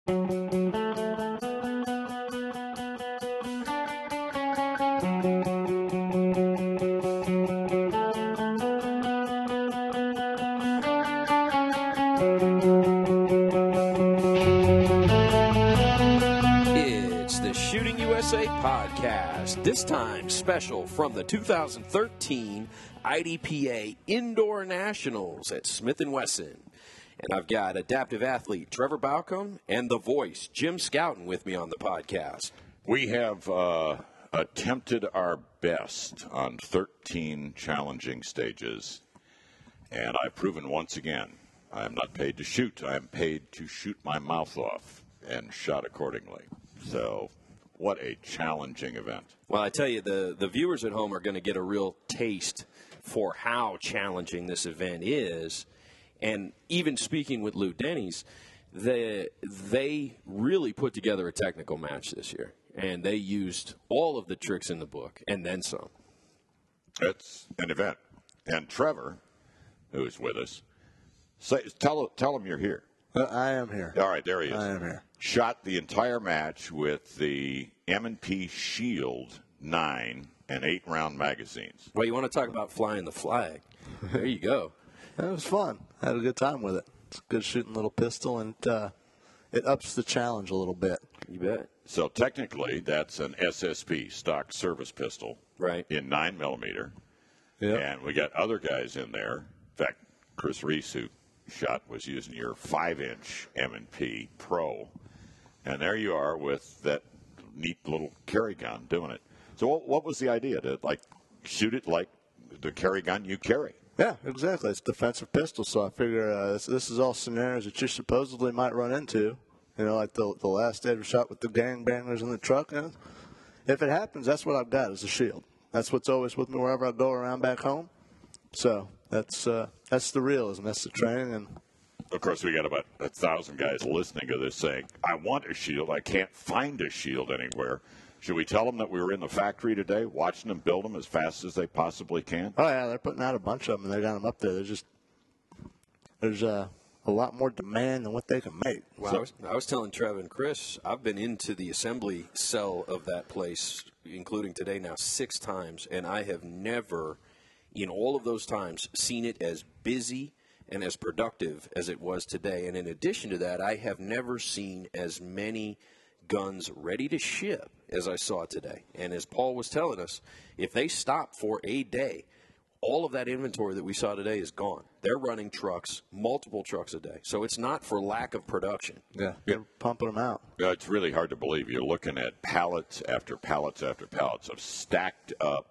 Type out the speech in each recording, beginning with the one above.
It's the Shooting USA podcast, this time special from the 2013 IDPA Indoor Nationals at Smith & Wesson. And I've got adaptive athlete Trevor Baucom and the voice, Jim Scouten, with me on the podcast. We have attempted our best on 13 challenging stages, and I've proven once again I am not paid to shoot. I am paid to shoot my mouth off and shot accordingly. So what a challenging event. Well, I tell you, the viewers at home are going to get a real taste for how challenging this event is. And even speaking with Lou Denny's, they really put together a technical match this year. And they used all of the tricks in the book and then some. It's an event. And Trevor, who is with us, tell him you're here. I am here. All right, there he is. I am here. Shot the entire match with the M&P Shield 9 and 8-round magazines. Well, you want to talk about flying the flag. There you go. It was fun. I had a good time with it. It's a good shooting little pistol, and it ups the challenge a little bit. You bet. So technically, that's an SSP, stock service pistol, Right. in 9mm. Yeah. And we got other guys in there. In fact, Chris Reese, who shot, was using your 5-inch M&P Pro. And there you are with that neat little carry gun doing it. So what was the idea? To, shoot it like the carry gun you carry? Yeah, exactly. It's a defensive pistol, so I figure this is all scenarios that you supposedly might run into. You know, like the last day we shot with the gangbangers in the truck. And if it happens, that's what I've got is a shield. That's what's always with me wherever I go around back home. So that's the realism. That's the training. And of course, we got about 1,000 guys listening to this saying, I want a shield. I can't find a shield anywhere. Should we tell them that we were in the factory today, watching them build them as fast as they possibly can? oh yeah, they're putting out a bunch of them, and they got them up there. There's a lot more demand than what they can make. Well, I was telling Trev and Chris, I've been into the assembly cell of that place, including today now, 6 times, and I have never, in all of those times, seen it as busy and as productive as it was today. And in addition to that, I have never seen as many guns ready to ship as I saw today. And as Paul was telling us, if they stop for a day, all of that inventory that we saw today is gone. They're running trucks, multiple trucks a day. So it's not for lack of production. Yeah, they're pumping them out. It's really hard to believe. You're looking at pallets after pallets after pallets of stacked up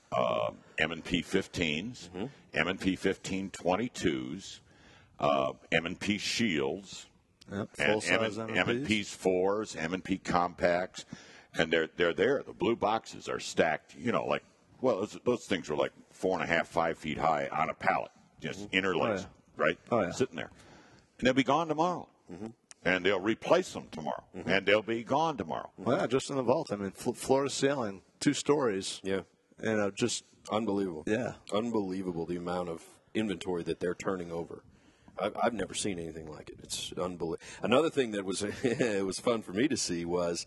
M&P 15s, M&P 15 22s, M&P Shields, Yep, and full-size M&P's 4s, M&P Compacts, and they're there. The blue boxes are stacked, those things are like 4.5, 5 feet high on a pallet, just interlaced, right? Oh, yeah. Sitting there. And they'll be gone tomorrow. And they'll replace them tomorrow. And they'll be gone tomorrow. Well, yeah, just in the vault. I mean, floor to ceiling, 2 stories. Yeah. Just unbelievable. Yeah. Unbelievable the amount of inventory that they're turning over. I've never seen anything like it. It's unbelievable. Another thing that was it was fun for me to see was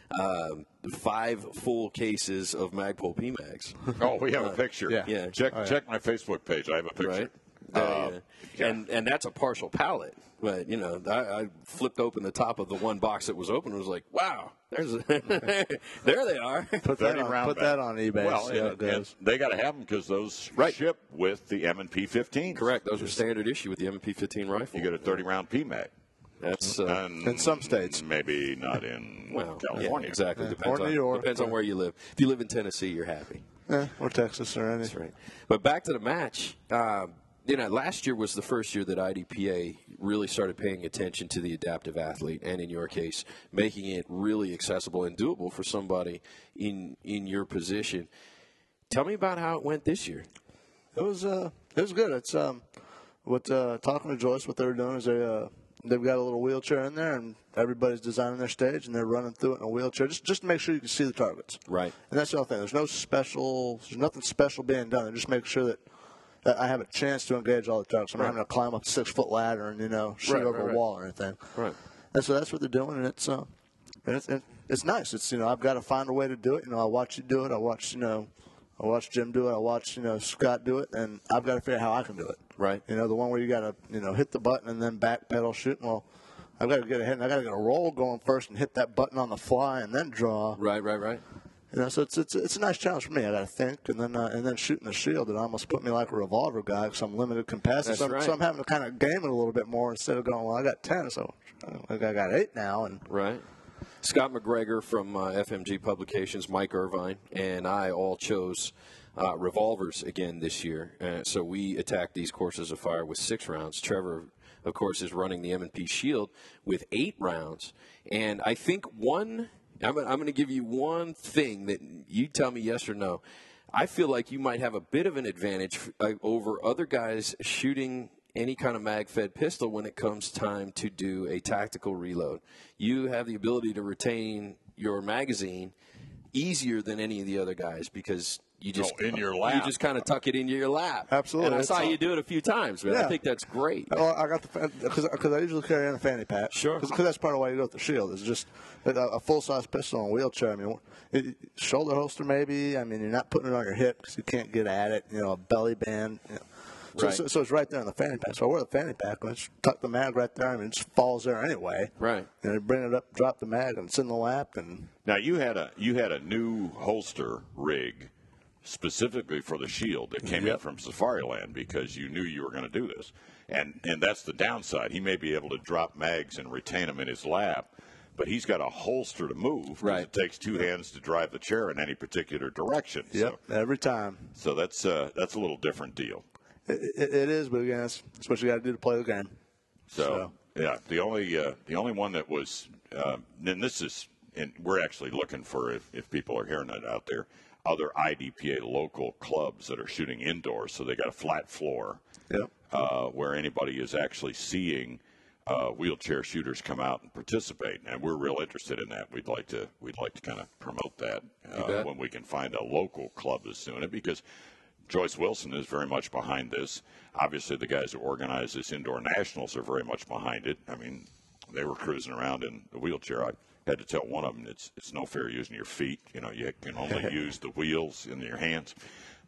5 full cases of Magpul PMags. Oh, we have a picture. Yeah. Check my Facebook page. I have a picture. Right. And that's a partial pallet. But, I flipped open the top of the one box that was open and was like, wow, there they are. Put that on eBay. Well, see how it goes. and they got to have them because those ship with the M&P 15. Correct. Those are standard issue with the M&P 15 rifle. You get a 30-round PMag. That's in some states. Maybe not in California. Yeah, exactly. Or New York. Depends on where you live. If you live in Tennessee, you're happy. Or Texas or anything. That's right. But back to the match. Last year was the first year that IDPA really started paying attention to the adaptive athlete, and in your case, making it really accessible and doable for somebody in your position. Tell me about how it went this year. It was good. It's talking to Joyce, what they were doing is they've got a little wheelchair in there, and everybody's designing their stage, and they're running through it in a wheelchair just to make sure you can see the targets. Right. And that's the other thing. There's nothing special being done. They're just making sure that I have a chance to engage all the targets. I'm not having to climb up a 6-foot ladder and shoot over a wall or anything. Right. And so that's what they're doing, and it's nice. It's I've got to find a way to do it. I watch you do it. I watch Jim do it. I watch Scott do it, and I've got to figure out how I can do it. Right. The one where you got to hit the button and then back pedal shooting. Well, I've got to get ahead and I got to get a roll going first and hit that button on the fly and then draw. Right. So it's a nice challenge for me. I got to think, and then shooting the shield. It almost put me like a revolver guy because I'm limited capacity. That's right. So I'm having to kind of game it a little bit more instead of going, well, I got 10, so I got 8 now. And right. Scott McGregor from FMG Publications, Mike Irvine, and I all chose revolvers again this year. So we attacked these courses of fire with 6 rounds. Trevor, of course, is running the M&P Shield with 8 rounds. And I think I'm going to give you one thing that you tell me yes or no. I feel like you might have a bit of an advantage over other guys shooting any kind of mag-fed pistol when it comes time to do a tactical reload. You have the ability to retain your magazine easier than any of the other guys because you just in your lap. You just kind of tuck it into your lap. Absolutely. And I saw you do it a few times, man. Yeah. I think that's great. Well, I got because I usually carry in a fanny pack. Sure. Because that's part of why you go with the shield. It's just a full-size pistol on a wheelchair. I mean, shoulder holster maybe. I mean, you're not putting it on your hip because you can't get at it. A belly band. So, Right. so it's right there in the fanny pack. So I wear the fanny pack and just tuck the mag right there. I mean, it just falls there anyway. Right. And you bring it up, drop the mag, and it's in the lap. And Now you had a new holster rig specifically for the shield that came in from Safariland because you knew you were going to do this, and that's the downside. He may be able to drop mags and retain them in his lap, but he's got a holster to move. 'Cause Right. It takes 2 hands to drive the chair in any particular direction. every time. So that's a little different deal. It is, but again, it's what you got to do to play the game. So yeah, the only one that was, and this is, and we're actually looking for if people are hearing it out there, other IDPA local clubs that are shooting indoors, so they got a flat floor, where anybody is actually seeing wheelchair shooters come out and participate, and we're real interested in that. We'd like to kind of promote that when we can find a local club that's doing it because. Joyce Wilson is very much behind this. Obviously, the guys who organize this indoor nationals are very much behind it. I mean, they were cruising around in the wheelchair. I had to tell one of them it's no fair using your feet. You can only use the wheels in your hands.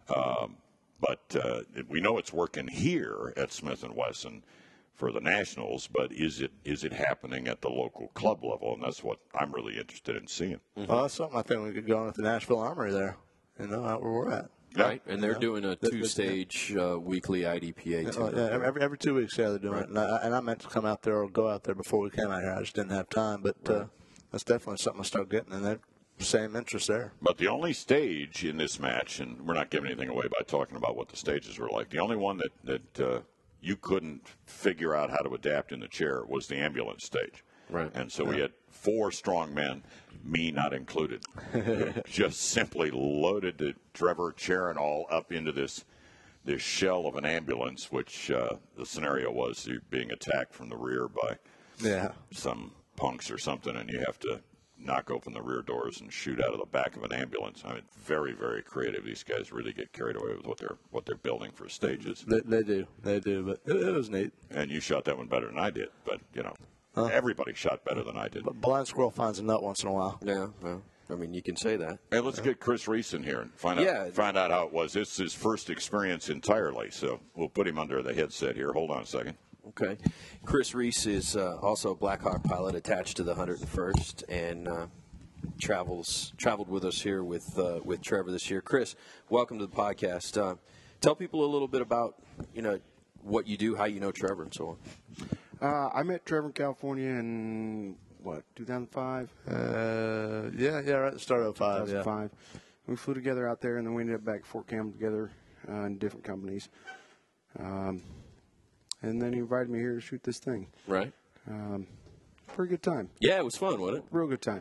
But we know it's working here at Smith & Wesson for the nationals. But is it happening at the local club level? And that's what I'm really interested in seeing. Well, that's something I think we could go on at the Nashville Armory there. Out where we're at. Right, and they're doing a 2-stage weekly IDPA too. Every 2 weeks, they're doing it. And I meant to come out there or go out there before we came out here. I just didn't have time. But that's definitely something to start getting, and they're same interest there. But the only stage in this match, and we're not giving anything away by talking about what the stages were like, the only one that you couldn't figure out how to adapt in the chair was the ambulance stage. Right. And so we had 4 strong men, me not included, just simply loaded the Trevor chair and all up into this shell of an ambulance, which the scenario was you're being attacked from the rear by some punks or something, and you have to knock open the rear doors and shoot out of the back of an ambulance. I mean, very, very creative. These guys really get carried away with what they're building for stages. They do, but it was neat. And you shot that one better than I did, but everybody shot better than I did. But blind squirrel finds a nut once in a while. Yeah, well, I mean, you can say that. Hey, let's get Chris Reese in here and find out how it was. This is his first experience entirely, so we'll put him under the headset here. Hold on a second. Okay. Chris Reese is also a Black Hawk pilot attached to the 101st and traveled with us here with Trevor this year. Chris, welcome to the podcast. Tell people a little bit about what you do, how you know Trevor, and so on. I met Trevor in California in 2005. Right at the start of 05. 2005. We flew together out there, and then we ended up back at Fort Campbell together in different companies. And then he invited me here to shoot this thing. Right. Pretty good time. Yeah, it was fun, wasn't it? Real good time.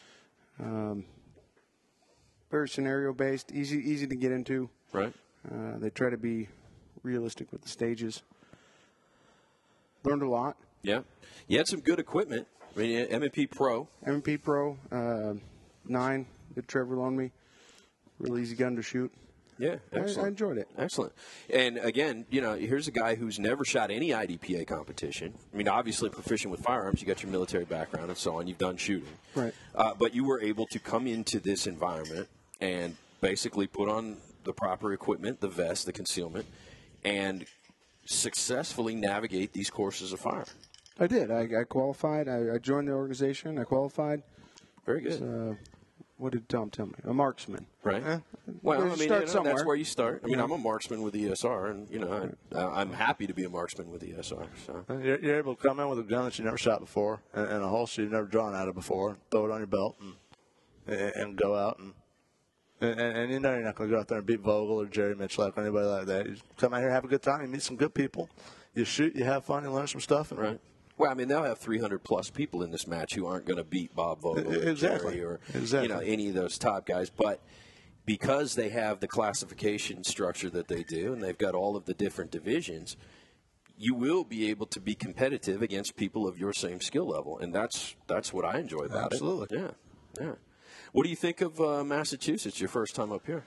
Very scenario based, easy to get into. Right. They try to be realistic with the stages. Learned a lot. Yeah. You had some good equipment. I mean, M&P Pro. M&P Pro 9 that Trevor loaned me. Real easy gun to shoot. Yeah, I excellent. enjoyed it. Excellent. And again, here's a guy who's never shot any IDPA competition. I mean, obviously proficient with firearms. You got your military background and so on. You've done shooting. Right. But you were able to come into this environment and basically put on the proper equipment, the vest, the concealment, and successfully navigate these courses of fire. I did. I qualified. I joined the organization. I qualified. Very good. What did Tom tell me? A marksman. Right. Well, I mean, start somewhere. that's where you start. I mean, I'm a marksman with ESR, and I'm happy to be a marksman with ESR. So You're able to come in with a gun that you never shot before and a holster you've never drawn out of before, throw it on your belt, and go out and you know you're not going to go out there and beat Vogel or Jerry Mitchell or anybody like that. You come out here, have a good time, you meet some good people, you shoot, you have fun, you learn some stuff. And right. Well, I mean, they'll have 300-plus people in this match who aren't going to beat Bob Vogel or Exactly. Jerry or Exactly. any of those top guys. But because they have the classification structure that they do and they've got all of the different divisions, you will be able to be competitive against people of your same skill level. And that's what I enjoy about Absolutely. it. Yeah. What do you think of Massachusetts, your first time up here?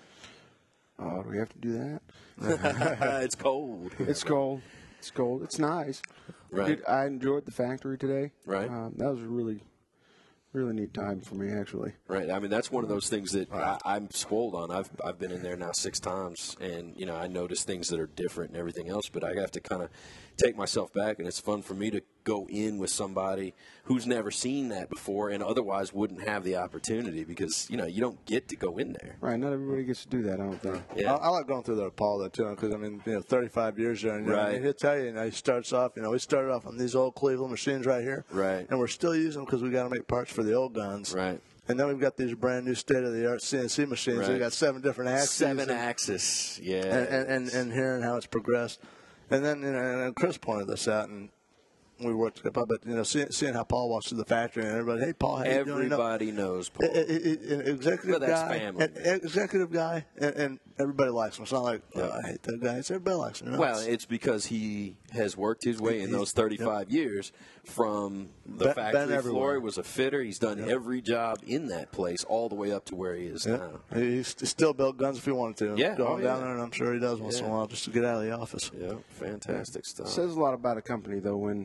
Oh, do we have to do that? It's cold. It's cold. It's cold. It's nice. Right. Dude, I enjoyed the factory today. Right. That was a really, really neat time for me, actually. Right. I mean, that's one of those things that I'm spoiled on. I've been in there now 6 times, and I notice things that are different and everything else. But I have to kind of take myself back, and it's fun for me to go in with somebody who's never seen that before, and otherwise wouldn't have the opportunity because you don't get to go in there. Right. Not everybody gets to do that, I don't think. Yeah. I like going through there with Paul, though, too, because, 35 years there. And, Right. He'll tell you, he starts off, we started off on these old Cleveland machines right here. Right. And we're still using them because we got to make parts for the old guns. Right. And then we've got these brand new state-of-the-art CNC machines. Right. We've got 7 different axes. 7 axis. Yeah. And hearing how it's progressed. And then, and Chris pointed this out, and we worked together. But, seeing how Paul walks through the factory and everybody, hey, Paul, how you doing? Everybody knows Paul. An executive But that's guy, family. executive guy, and everybody likes him. It's not like I hate that guy. It's everybody likes him. Well, it's because he has worked his way in those 35 years from the factory floor. everywhere. He was a fitter. He's done every job in that place all the way up to where he is now. He still built guns if he wanted to. Yeah, Going down there, and I'm sure he does once in a while just to get out of the office. Yeah, fantastic stuff. It says a lot about a company, though, when,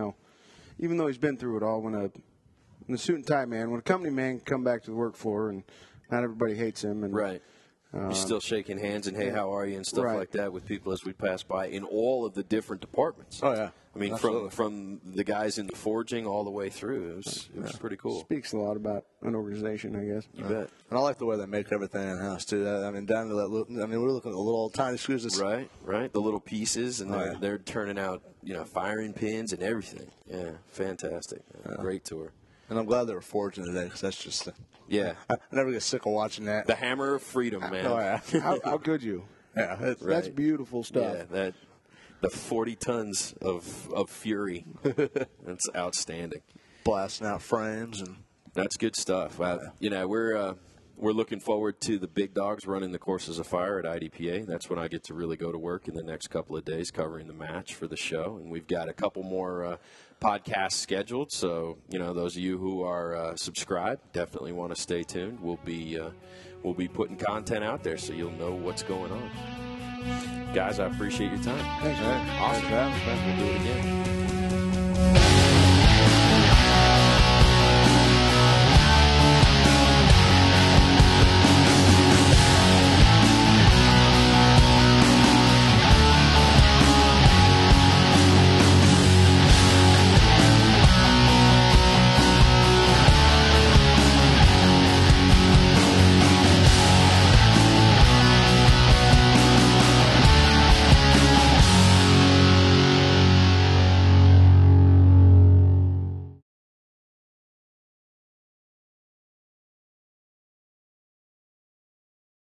even though he's been through it all, when a suit and tie man, when a company man can come back to the work floor and not everybody hates him. And, Right. You're still shaking hands and, hey, how are you, and stuff Right. like that with people as we pass by in all of the different departments. Oh, yeah. I mean, from the guys in the forging all the way through. It was pretty cool. Speaks a lot about an organization, I guess. You bet. And I like the way they make everything in-house, too. Down to that little, we're looking at the little tiny screws. Right. The little pieces, and they're turning out, firing pins and everything. Yeah, fantastic. Great tour. And I'm glad they were forging today because that's just Yeah. I never get sick of watching that. The hammer of freedom, man. Oh, yeah. How could you? Yeah, That's Right. beautiful stuff. Yeah, the 40 tons of fury. That's outstanding. Blasting out frames and That's good stuff. We're looking forward to the big dogs running the courses of fire at IDPA. That's when I get to really go to work in the next couple of days covering the match for the show. And we've got a couple more podcasts scheduled. So, those of you who are subscribed definitely want to stay tuned. We'll be putting content out there so you'll know what's going on. Guys, I appreciate your time. Thanks, man. Awesome. Thanks for having us, man. We'll do it again.